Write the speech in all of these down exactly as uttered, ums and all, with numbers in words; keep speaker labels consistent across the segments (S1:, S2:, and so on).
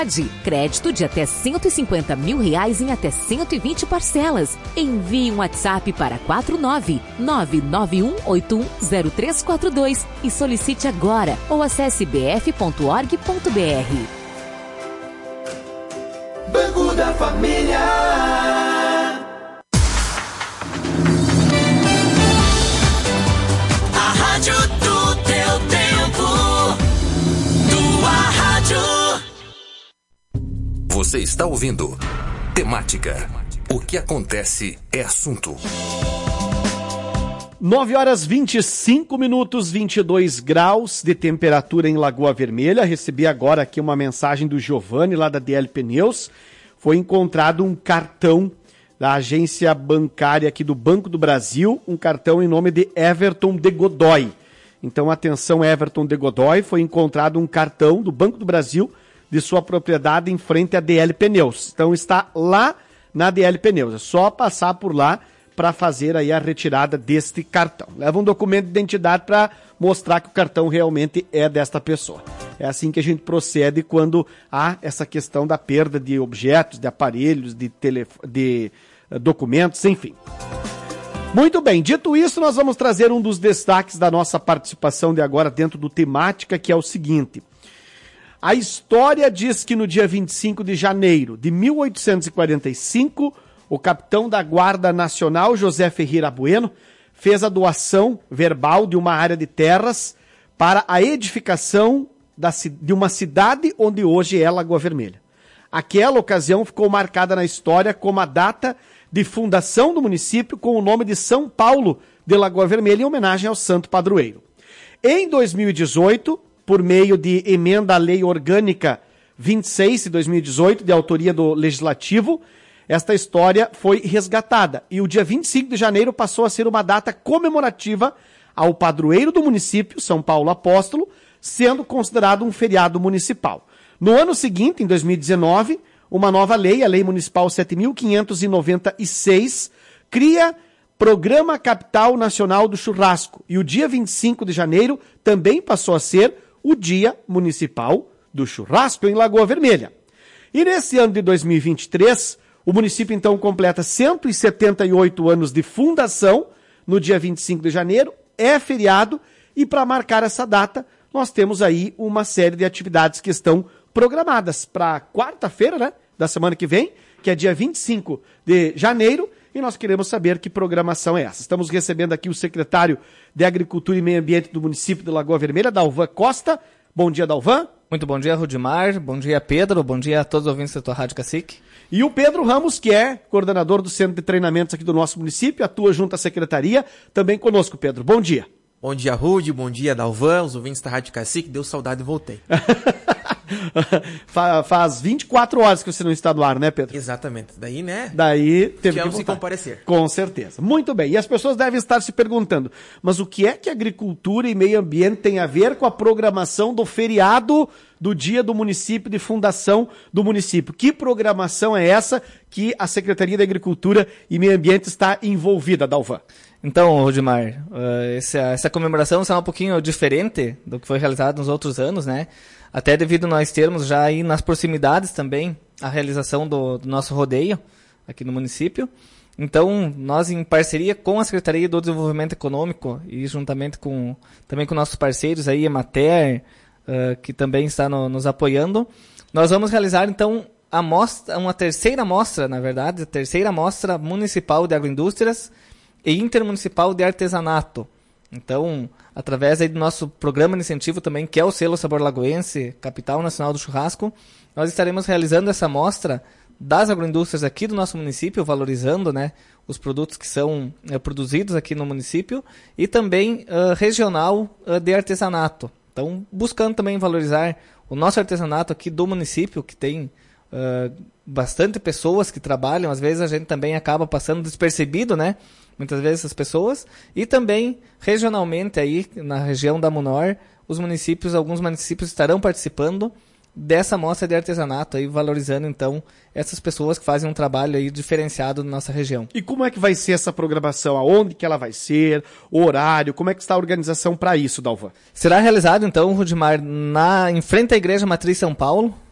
S1: Crédito de até cento e cinquenta mil reais em até cento e vinte parcelas. Envie um WhatsApp para quatro nove nove nove um oito um zero três quatro dois e solicite agora ou acesse b f ponto org ponto b r.
S2: Banco da Família. A rádio do teu tempo. Tua rádio.
S3: Você está ouvindo Temática. O que acontece é assunto.
S4: nove horas vinte e cinco minutos, vinte e dois graus de temperatura em Lagoa Vermelha. Recebi agora aqui uma mensagem do Giovanni, lá da D L Pneus. Foi encontrado um cartão da agência bancária aqui do Banco do Brasil, um cartão em nome de Everton de Godoy. Então, atenção, Everton de Godoy, foi encontrado um cartão do Banco do Brasil de sua propriedade em frente à D L Pneus. Então está lá na D L Pneus. É só passar por lá para fazer aí a retirada deste cartão. Leva um documento de identidade para mostrar que o cartão realmente é desta pessoa. É assim que a gente procede quando há essa questão da perda de objetos, de aparelhos, de, telef- de uh, documentos, enfim. Muito bem, dito isso, nós vamos trazer um dos destaques da nossa participação de agora dentro do Temática, que é o seguinte. A história diz que no dia vinte e cinco de janeiro de mil oitocentos e quarenta e cinco, o capitão da Guarda Nacional, José Ferreira Bueno, fez a doação verbal de uma área de terras para a edificação da, de uma cidade onde hoje é Lagoa Vermelha. Aquela ocasião ficou marcada na história como a data de fundação do município com o nome de São Paulo de Lagoa Vermelha, em homenagem ao santo padroeiro. Em dois mil e dezoito... por meio de emenda à Lei Orgânica vinte e seis de dois mil e dezoito, de autoria do Legislativo, esta história foi resgatada. E o dia vinte e cinco de janeiro passou a ser uma data comemorativa ao padroeiro do município, São Paulo Apóstolo, sendo considerado um feriado municipal. No ano seguinte, em dois mil e dezenove, uma nova lei, a Lei Municipal sete mil quinhentos e noventa e seis, cria Programa Capital Nacional do Churrasco. E o dia vinte e cinco de janeiro também passou a ser o Dia Municipal do Churrasco em Lagoa Vermelha. E nesse ano de dois mil e vinte e três, o município então completa cento e setenta e oito anos de fundação, no dia vinte e cinco de janeiro, é feriado, e para marcar essa data, nós temos aí uma série de atividades que estão programadas para quarta-feira, né, da semana que vem, que é dia vinte e cinco de janeiro, e nós queremos saber que programação é essa. Estamos recebendo aqui o secretário de Agricultura e Meio Ambiente do município de Lagoa Vermelha, Dalvan Costa. Bom dia, Dalvan.
S5: Muito bom dia, Rudimar. Bom dia, Pedro. Bom dia a todos os ouvintes da tua Rádio Cacique.
S4: E o Pedro Ramos, que é coordenador do Centro de Treinamentos aqui do nosso município, atua junto à secretaria, também conosco, Pedro. Bom dia.
S6: Bom dia, Rude. Bom dia, Dalvan, os ouvintes da Rádio Cacique. Deu saudade e voltei.
S4: Faz vinte e quatro horas que você não está no ar, né, Pedro?
S6: Exatamente. Daí, né?
S4: Daí teve
S6: Tivemos
S4: que
S6: que comparecer.
S4: Com certeza. Muito bem. E as pessoas devem estar se perguntando, mas o que é que agricultura e meio ambiente tem a ver com a programação do feriado do dia do município, de fundação do município? Que programação é essa que a Secretaria da Agricultura e Meio Ambiente está envolvida, Dalvan?
S5: Então, Rudimar, uh, essa, essa comemoração será um pouquinho diferente do que foi realizado nos outros anos, né? Até devido nós termos já aí nas proximidades também a realização do, do nosso rodeio aqui no município. Então, nós em parceria com a Secretaria do Desenvolvimento Econômico e juntamente com também com nossos parceiros aí, Emater, uh, que também está no, nos apoiando, nós vamos realizar então a mostra, uma terceira mostra, na verdade, a terceira mostra municipal de agroindústrias e intermunicipal de artesanato. Então, através aí do nosso programa de incentivo também, que é o selo Sabor Lagoense, Capital Nacional do Churrasco, nós estaremos realizando essa mostra das agroindústrias aqui do nosso município, valorizando, né, os produtos que são é, produzidos aqui no município, e também uh, regional uh, de artesanato. Então, buscando também valorizar o nosso artesanato aqui do município, que tem uh, bastante pessoas que trabalham, às vezes a gente também acaba passando despercebido, né, muitas vezes as pessoas, e também regionalmente aí na região da Munor, os municípios, alguns municípios estarão participando dessa mostra de artesanato aí, valorizando então essas pessoas que fazem um trabalho aí diferenciado na nossa região.
S4: E como é que vai ser essa programação? Aonde que ela vai ser? O horário? Como é que está a organização para isso, Dalvan?
S5: Será realizado então, Rudimar, na, em frente à Igreja Matriz São Paulo,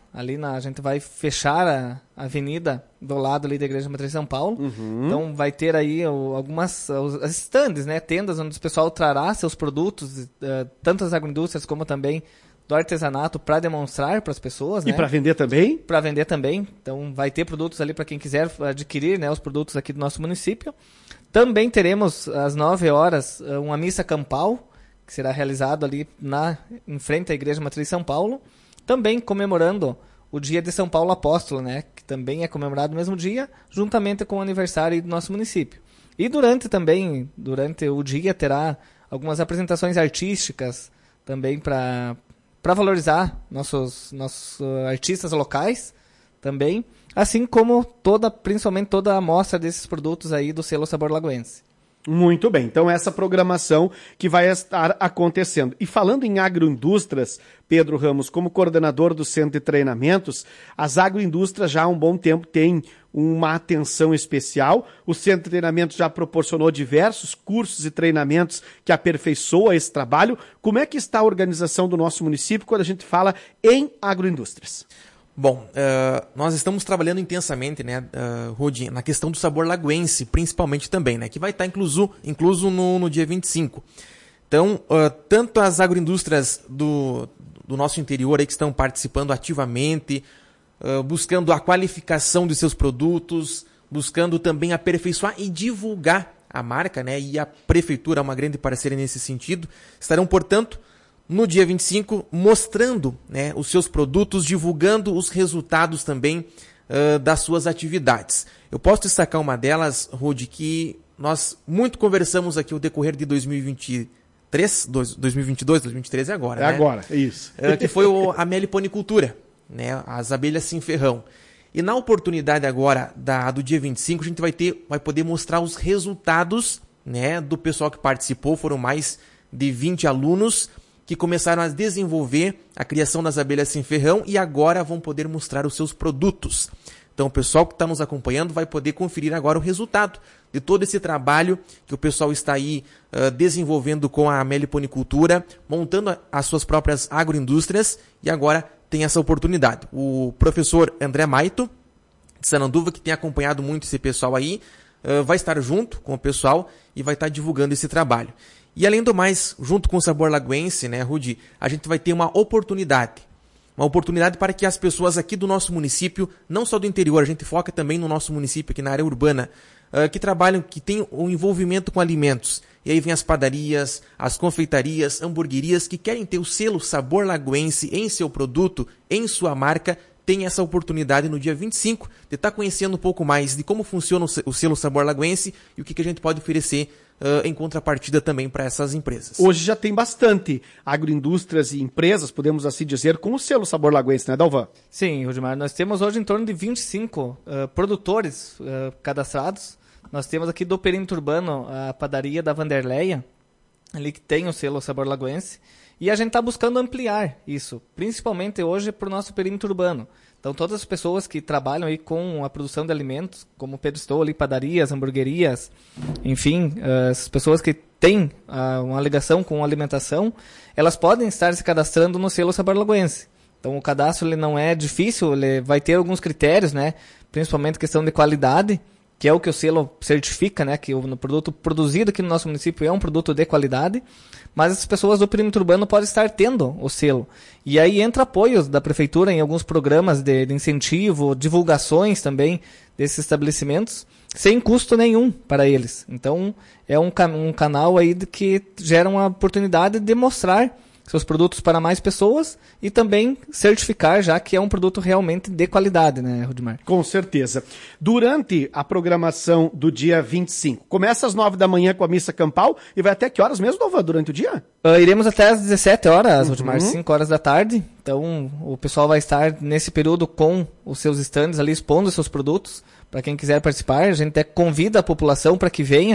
S5: ali na, a gente vai fechar a, a avenida do lado ali da Igreja Matriz de São Paulo. Uhum. Então vai ter aí o, algumas os, as stands, né, tendas onde o pessoal trará seus produtos, uh, tanto as agroindústrias como também do artesanato, para demonstrar para as pessoas.
S4: E
S5: né?
S4: para vender também?
S5: Para vender também. Então vai ter produtos ali para quem quiser adquirir, né, os produtos aqui do nosso município. Também teremos às nove horas uma missa campal, que será realizado ali na, em frente à Igreja Matriz de São Paulo, também comemorando o dia de São Paulo Apóstolo, né, que também é comemorado no mesmo dia, juntamente com o aniversário do nosso município. E durante também, durante o dia, terá algumas apresentações artísticas também para para valorizar nossos, nossos uh, artistas locais também, assim como toda, principalmente toda a amostra desses produtos aí do selo Sabor Lagoense.
S4: Muito bem, então essa programação que vai estar acontecendo. E falando em agroindústrias, Pedro Ramos, como coordenador do Centro de Treinamentos, as agroindústrias já há um bom tempo têm uma atenção especial. O Centro de Treinamentos já proporcionou diversos cursos e treinamentos que aperfeiçoam esse trabalho. Como é que está a organização do nosso município quando a gente fala em agroindústrias?
S6: Bom, uh, nós estamos trabalhando intensamente, né, uh, Rudi, na questão do sabor lagoense, principalmente também, né, que vai estar incluso, incluso no, no dia vinte e cinco. Então, uh, tanto as agroindústrias do, do nosso interior aí que estão participando ativamente, uh, buscando a qualificação de seus produtos, buscando também aperfeiçoar e divulgar a marca, né, e a prefeitura é uma grande parceira nesse sentido, estarão, portanto, no dia vinte e cinco, mostrando, né, os seus produtos, divulgando os resultados também uh, das suas atividades. Eu posso destacar uma delas, Rudi, que nós muito conversamos aqui ao decorrer de dois mil e vinte e três, dois mil e vinte e dois, dois mil e vinte e três é agora,
S4: é
S6: né?
S4: É agora, é isso.
S6: Uh, que foi o, a meliponicultura, né, as abelhas sem ferrão. E na oportunidade agora da, do dia vinte e cinco, a gente vai, ter, vai poder mostrar os resultados, né, do pessoal que participou, foram mais de vinte alunos, que começaram a desenvolver a criação das abelhas sem ferrão e agora vão poder mostrar os seus produtos. Então o pessoal que está nos acompanhando vai poder conferir agora o resultado de todo esse trabalho que o pessoal está aí uh, desenvolvendo com a meliponicultura, montando a, as suas próprias agroindústrias e agora tem essa oportunidade. O professor André Maito, de Sananduva, que tem acompanhado muito esse pessoal aí, uh, vai estar junto com o pessoal e vai estar divulgando esse trabalho. E além do mais, junto com o Sabor Lagoense, né, Rudi, a gente vai ter uma oportunidade. Uma oportunidade para que as pessoas aqui do nosso município, não só do interior, a gente foca também no nosso município, aqui na área urbana, uh, que trabalham, que tem um envolvimento com alimentos. E aí vem as padarias, as confeitarias, hamburguerias, que querem ter o selo Sabor Lagoense em seu produto, em sua marca, tem essa oportunidade no dia vinte e cinco de estar conhecendo um pouco mais de como funciona o selo Sabor Lagoense e o que, que a gente pode oferecer Uh, em contrapartida também para essas empresas.
S4: Hoje já tem bastante agroindústrias e empresas, podemos assim dizer, com o selo Sabor Lagoense, né, Dalvan?
S5: Sim, Rudimar, nós temos hoje em torno de vinte e cinco uh, produtores uh, cadastrados. Nós temos aqui do perímetro urbano a padaria da Vanderleia, ali que tem o selo Sabor Lagoense, e a gente está buscando ampliar isso, principalmente hoje para o nosso perímetro urbano. Então, todas as pessoas que trabalham aí com a produção de alimentos, como o Pedro Estou ali, padarias, hamburguerias, enfim, as pessoas que têm uh, uma ligação com alimentação, elas podem estar se cadastrando no selo Sabor Lagoense. Então, o cadastro ele não é difícil, ele vai ter alguns critérios, né? Principalmente questão de qualidade, que é o que o selo certifica, né? Que o produto produzido aqui no nosso município é um produto de qualidade. Mas as pessoas do perímetro urbano podem estar tendo o selo. E aí entra apoios da prefeitura em alguns programas de, de incentivo, divulgações também desses estabelecimentos, sem custo nenhum para eles. Então, é um, um canal aí que gera uma oportunidade de mostrar seus produtos para mais pessoas e também certificar, já que é um produto realmente de qualidade, né, Rudimar?
S4: Com certeza. Durante a programação do dia vinte e cinco, começa às nove da manhã com a missa campal e vai até que horas mesmo, Dalvan, durante o dia?
S5: Uh, iremos até às dezessete horas, uhum. Rudimar, cinco horas da tarde. Então, o pessoal vai estar nesse período com os seus estandes ali, expondo os seus produtos. Para quem quiser participar, a gente até convida a população para que venha.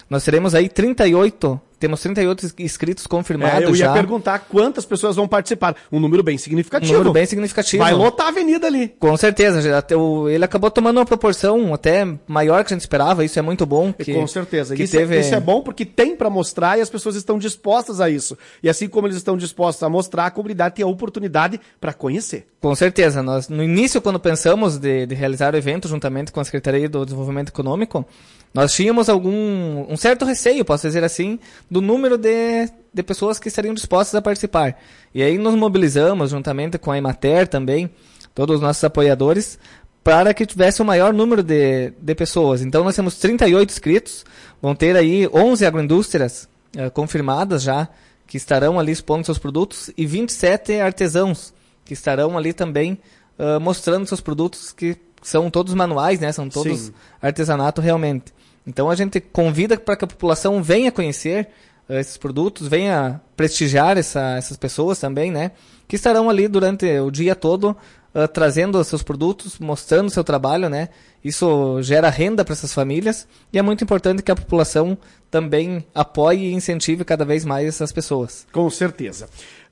S5: Nós teremos aí trinta e oito, temos trinta e oito inscritos confirmados já.
S4: É, eu ia
S5: já.
S4: perguntar quantas pessoas vão participar. Um número bem significativo.
S5: Um número bem significativo.
S4: Vai lotar a avenida ali.
S5: Com certeza. Já, até o- ele acabou tomando uma proporção até maior que a gente esperava. Isso é muito bom. Que,
S4: Com certeza.
S5: Que
S4: Isso,
S5: teve...
S4: isso é bom porque tem para mostrar e as pessoas estão dispostas a isso. E assim como eles estão dispostos a mostrar, a comunidade tem a oportunidade para conhecer.
S5: Com certeza. Nós, no início, quando pensamos de, de realizar o evento juntamente com a Secretaria do Desenvolvimento Econômico, nós tínhamos algum um certo receio, posso dizer assim, do número de, de pessoas que estariam dispostas a participar. E aí nos mobilizamos juntamente com a Emater também, todos os nossos apoiadores, para que tivesse o maior número de, de pessoas. Então nós temos trinta e oito inscritos, vão ter aí onze agroindústrias eh, confirmadas já, que estarão ali expondo seus produtos, e vinte e sete artesãos, que estarão ali também uh, mostrando seus produtos, que são todos manuais, né? São todos
S4: Sim.
S5: artesanato realmente. Então a gente convida para que a população venha conhecer uh, esses produtos, venha prestigiar essa, essas pessoas também, né? Que estarão ali durante o dia todo uh, trazendo os seus produtos, mostrando o seu trabalho, né? Isso gera renda para essas famílias e é muito importante que a população também apoie e incentive cada vez mais essas pessoas.
S4: Com certeza.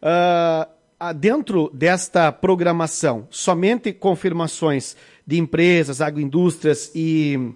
S4: Ah, ah, dentro desta programação, somente confirmações de empresas, agroindústrias e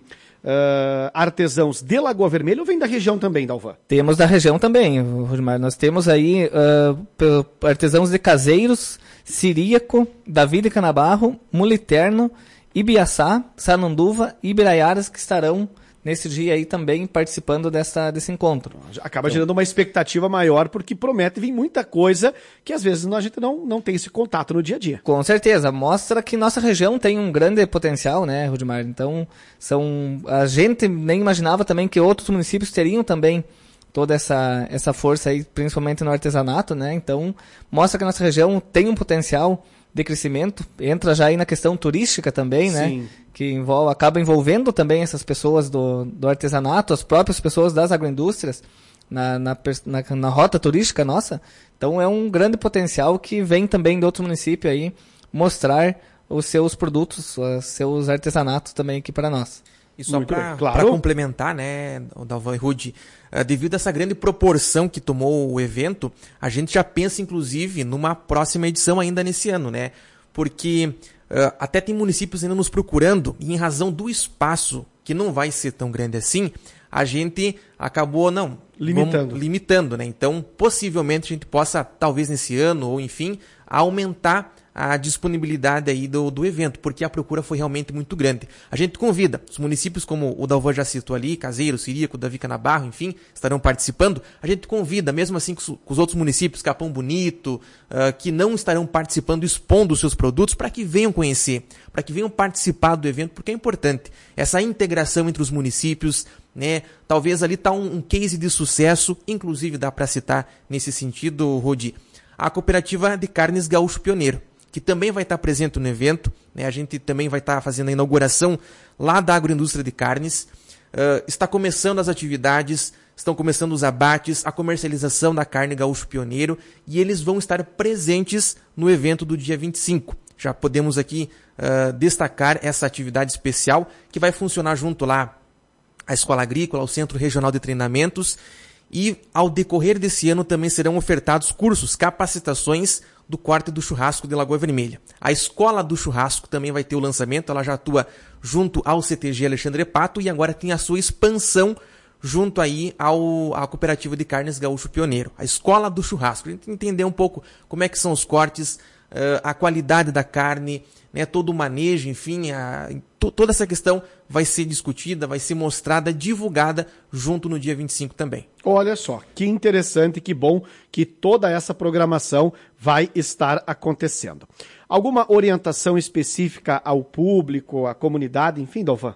S4: ah, artesãos de Lagoa Vermelha ou vem da região também, Dalvan?
S5: Temos da região também, Rodimar. Nós temos aí uh, artesãos de Caseiros, Siríaco, Davi de Canabarro, Muliterno, Ibiaçá, Sananduva e Ibiraiaras que estarão nesse dia aí também participando dessa, desse encontro.
S4: Acaba então gerando uma expectativa maior porque promete vir muita coisa que às vezes a gente não, não tem esse contato no dia a dia.
S5: Com certeza, mostra que nossa região tem um grande potencial, né, Rudimar? Então, são, a gente nem imaginava também que outros municípios teriam também toda essa, essa força aí, principalmente no artesanato, né? Então, mostra que a nossa região tem um potencial de crescimento, entra já aí na questão turística também, né?
S4: Sim.
S5: Que envolve, acaba envolvendo também essas pessoas do, do artesanato, as próprias pessoas das agroindústrias na, na, na, na rota turística nossa. Então é um grande potencial que vem também de outro município aí mostrar os seus produtos, os seus artesanatos também aqui para nós.
S6: E só
S4: Muito
S6: para
S4: bem, claro.
S6: complementar, né, o Dalvan e Rude, uh, devido a essa grande proporção que tomou o evento, a gente já pensa, inclusive, numa próxima edição ainda nesse ano, né? Porque uh, até tem municípios ainda nos procurando, e em razão do espaço, que não vai ser tão grande assim, a gente acabou, não,
S4: Limitando.
S6: vamos, limitando, né? Então, possivelmente a gente possa, talvez nesse ano, ou enfim, aumentar a disponibilidade aí do, do evento, porque a procura foi realmente muito grande. A gente convida os municípios, como o Dalvan já citou ali, Caseiro, Siríaco, Davi Canabarro, enfim, estarão participando. A gente convida, mesmo assim com os, com os outros municípios, Capão Bonito, uh, que não estarão participando, expondo os seus produtos, para que venham conhecer, para que venham participar do evento, porque é importante essa integração entre os municípios, né? Talvez ali está um, um case de sucesso, inclusive dá para citar nesse sentido, Rodi, a Cooperativa de Carnes Gaúcho Pioneiro, que também vai estar presente no evento, né? A gente também vai estar fazendo a inauguração lá da agroindústria de carnes. Uh, está começando as atividades, estão começando os abates, a comercialização da carne Gaúcho Pioneiro, e eles vão estar presentes no evento do dia vinte e cinco. Já podemos aqui uh, destacar essa atividade especial que vai funcionar junto lá à Escola Agrícola, ao Centro Regional de Treinamentos, e ao decorrer desse ano também serão ofertados cursos, capacitações do corte do churrasco de Lagoa Vermelha. A Escola do Churrasco também vai ter o lançamento, ela já atua junto ao C T G Alexandre Pato e agora tem a sua expansão junto aí ao, à Cooperativa de Carnes Gaúcho Pioneiro. A Escola do Churrasco, a gente entender um pouco como é que são os cortes, uh, a qualidade da carne, né, todo o manejo, enfim, a, to, toda essa questão vai ser discutida, vai ser mostrada, divulgada junto no dia vinte e cinco também.
S4: Olha só, que interessante, que bom que toda essa programação vai estar acontecendo. Alguma orientação específica ao público, à comunidade, enfim, Dalvan?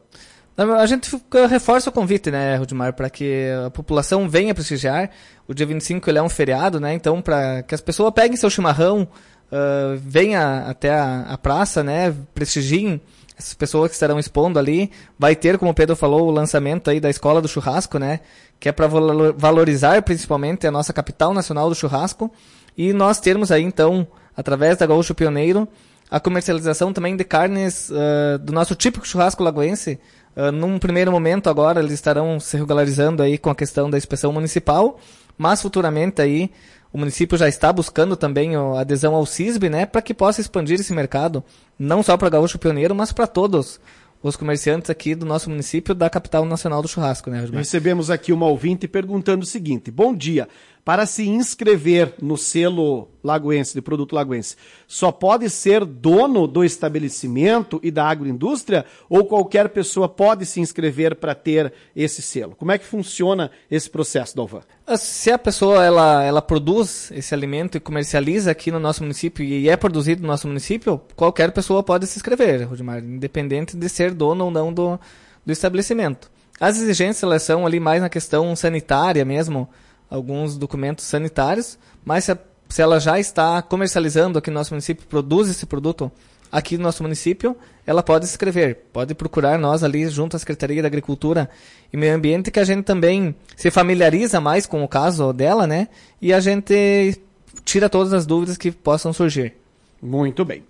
S5: A gente reforça o convite, né, Rudimar, para que a população venha prestigiar. O dia vinte e cinco ele é um feriado, né, então para que as pessoas peguem seu chimarrão, uh, venha até a, a praça, né, prestigiem essas pessoas que estarão expondo ali. Vai ter, como o Pedro falou, o lançamento aí da Escola do Churrasco, né, que é para valorizar principalmente a nossa capital nacional do churrasco. E nós termos aí, então, através da Gaúcho Pioneiro, a comercialização também de carnes uh, do nosso típico churrasco lagoense, Uh, num primeiro momento agora eles estarão se regularizando aí com a questão da inspeção municipal, mas futuramente aí o município já está buscando também a adesão ao C I S B, né, para que possa expandir esse mercado, não só para Gaúcho Pioneiro, mas para todos os comerciantes aqui do nosso município, da capital nacional do churrasco, né, Rudimar?
S4: Recebemos aqui uma ouvinte perguntando o seguinte: bom dia, para se inscrever no selo lagoense, de produto lagoense, só pode ser dono do estabelecimento e da agroindústria ou qualquer pessoa pode se inscrever para ter esse selo? Como é que funciona esse processo, Dalvan?
S5: Se a pessoa ela, ela produz esse alimento e comercializa aqui no nosso município e é produzido no nosso município, qualquer pessoa pode se inscrever, Rudimar, independente de ser dono ou não do, do estabelecimento. As exigências elas são ali mais na questão sanitária mesmo, alguns documentos sanitários, mas se, a, se ela já está comercializando aqui no nosso município, produz esse produto aqui no nosso município, ela pode se inscrever, pode procurar nós ali junto à Secretaria da Agricultura e Meio Ambiente, que a gente também se familiariza mais com o caso dela, né? E a gente tira todas as dúvidas que possam surgir.
S4: Muito bem.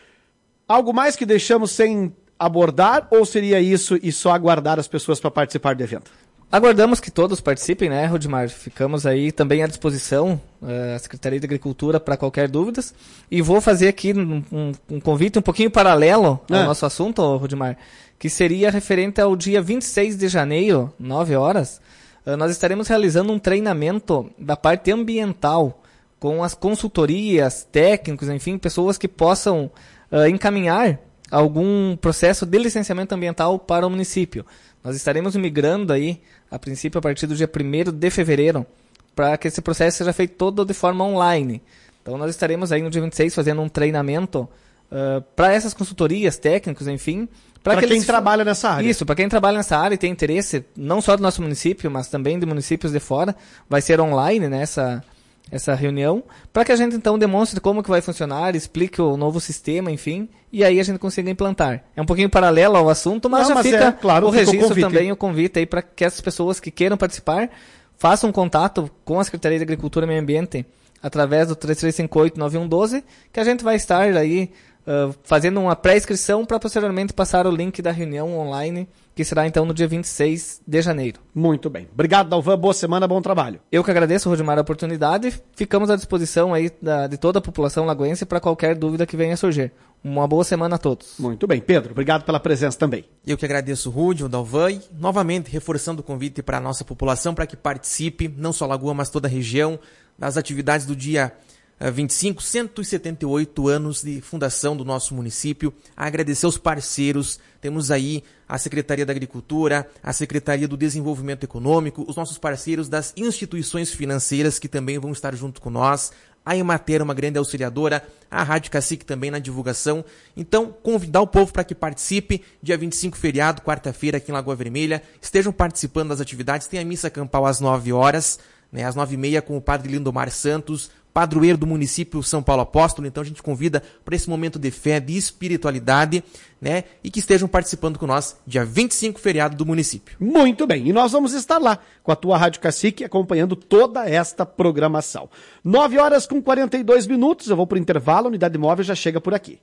S4: Algo mais que deixamos sem abordar ou seria isso e só aguardar as pessoas para participar do evento?
S5: Aguardamos que todos participem, né, Rudimar? Ficamos aí também à disposição, uh, a Secretaria de Agricultura, para qualquer dúvida. E vou fazer aqui um, um, um convite um pouquinho paralelo ao
S4: é.
S5: nosso assunto, Rudimar, que seria referente ao dia vinte e seis de janeiro, nove horas. Uh, nós estaremos realizando um treinamento da parte ambiental, com as consultorias, técnicos, enfim, pessoas que possam uh, encaminhar algum processo de licenciamento ambiental para o município. Nós estaremos migrando aí, a princípio, a partir do dia primeiro de fevereiro, para que esse processo seja feito todo de forma online. Então, nós estaremos aí no dia vinte e seis fazendo um treinamento uh, para essas consultorias, técnicos, enfim.
S4: Para que quem eles... trabalha nessa área.
S5: Isso, para quem trabalha nessa área e tem interesse, não só do nosso município, mas também de municípios de fora. Vai ser online, né, essa, essa reunião, para que a gente, então, demonstre como que vai funcionar, explique o novo sistema, enfim, e aí a gente consiga implantar. É um pouquinho paralelo ao assunto, mas
S4: Não,
S5: já
S4: mas
S5: fica
S4: é, claro,
S5: o
S4: fica
S5: registro
S4: o convite,
S5: também,
S4: hein?
S5: o convite aí para que as pessoas que queiram participar façam contato com a Secretaria de Agricultura e Meio Ambiente através do três três cinco oito, nove um um dois, que a gente vai estar aí uh, fazendo uma pré-inscrição para posteriormente passar o link da reunião online, que será então no dia vinte e seis de janeiro.
S4: Muito bem. Obrigado, Dalvan. Boa semana, bom trabalho.
S5: Eu que agradeço, Rudimar, a oportunidade. Ficamos à disposição aí da, de toda a população lagoense para qualquer dúvida que venha a surgir. Uma boa semana a todos.
S4: Muito bem. Pedro, obrigado pela presença também.
S6: Eu que agradeço o Rudy, o Dalvan, e novamente reforçando o convite para a nossa população para que participe, não só a Lagoa, mas toda a região, das atividades do dia vinte e cinco, cento e setenta e oito anos de fundação do nosso município. Agradecer aos parceiros, temos aí a Secretaria da Agricultura, a Secretaria do Desenvolvimento Econômico, os nossos parceiros das instituições financeiras que também vão estar junto com nós, a Emater, uma grande auxiliadora, a Rádio Cacique também na divulgação. Então, convidar o povo para que participe, dia vinte e cinco, feriado, quarta-feira aqui em Lagoa Vermelha, estejam participando das atividades, tem a missa campal às nove horas, né, às nove e meia com o Padre Lindomar Santos, padroeiro do município São Paulo Apóstolo. Então a gente convida para esse momento de fé, de espiritualidade, né? E que estejam participando com nós dia vinte e cinco, feriado do município.
S4: Muito bem, e nós vamos estar lá com a tua Rádio Cacique acompanhando toda esta programação. nove horas com quarenta e dois minutos, eu vou para o intervalo, a Unidade Móvel já chega por aqui.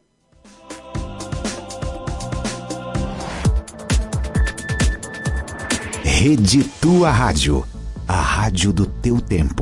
S7: Rede Tua Rádio, a rádio do teu tempo.